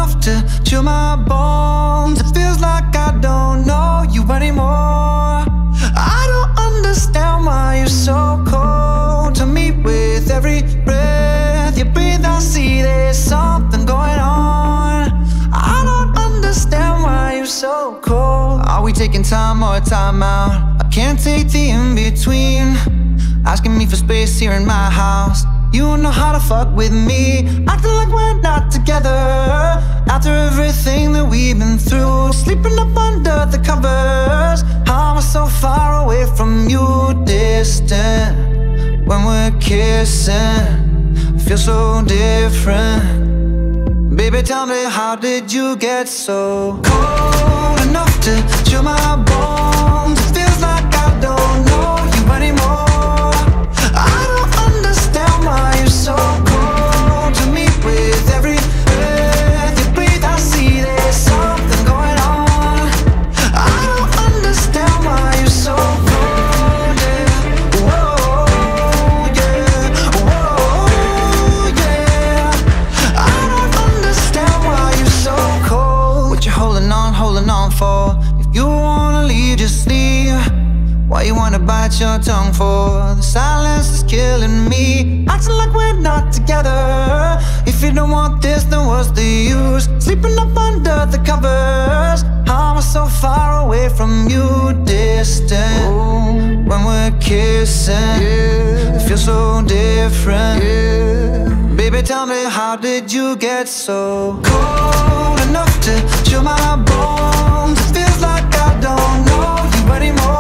enough to chill my bones. It feels like I don't know you anymore. I don't understand why you're so cold to me. With every breath you breathe, I see there's something going on. I don't understand why you're so cold. Are we taking time or time out? I can't take the in-between. Asking me for space here in my house. You don't know how to fuck with me, acting like we're not together. After everything that we've been through, sleeping up under the covers. How am I so far away from you, distant? When we're kissing, feel so different. Baby, tell me, how did you get so cold enough to chill my bones? It feels like I don't know you anymore. I don't understand why you're so cold to me. With every breath you breathe, I see there's something going on. I don't understand why you're so cold, yeah. Whoa, yeah, whoa, yeah. I don't understand why you're so cold. What you holding on for? If you wanna leave, just leave. Why you wanna bite your tongue for? The silence is killing me, acting like we're not together. If you don't want this, then what's the use? Sleeping up under the covers. How am I so far away from you, distant? Ooh, when we're kissing, yeah, it feels so different, yeah. Baby, tell me, how did you get so cold enough to chill my bones? It feels like I don't know you anymore.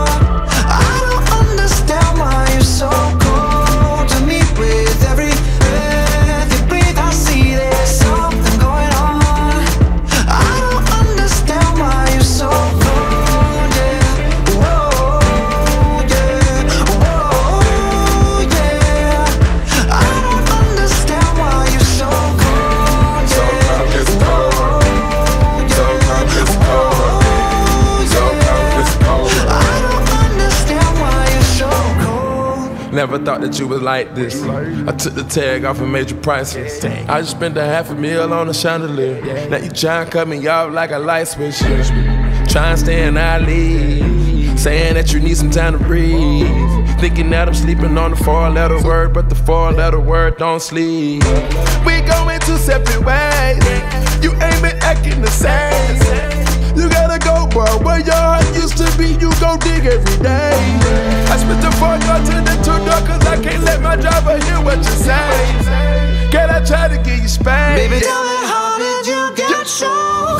Why you're so cold to me? With every breath you breathe, I see there's something going on. I don't understand why you're so cold, yeah. Whoa, yeah, whoa, yeah. I don't understand why you're so cold, yeah. So cold, it's cold. So cold, it's cold. So cold, it's cold. I don't understand why you're so cold. Never thought that you was like this. I took the tag off and made you priceless. I just spent $500,000 on a chandelier. Now you tryna cut me off like a light switch. Tryna stay in our league, saying that you need some time to breathe. Thinking that I'm sleeping on the 4-letter word, but the 4-letter word don't sleep. We going two separate ways. You ain't been acting the same. You gotta go, boy, where your heart used to be, you go dig every day. I spit the 4 door to the 2 door, cause I can't let my driver hear what you say. Can I try to get you spanked? Baby, tell me, how did you get so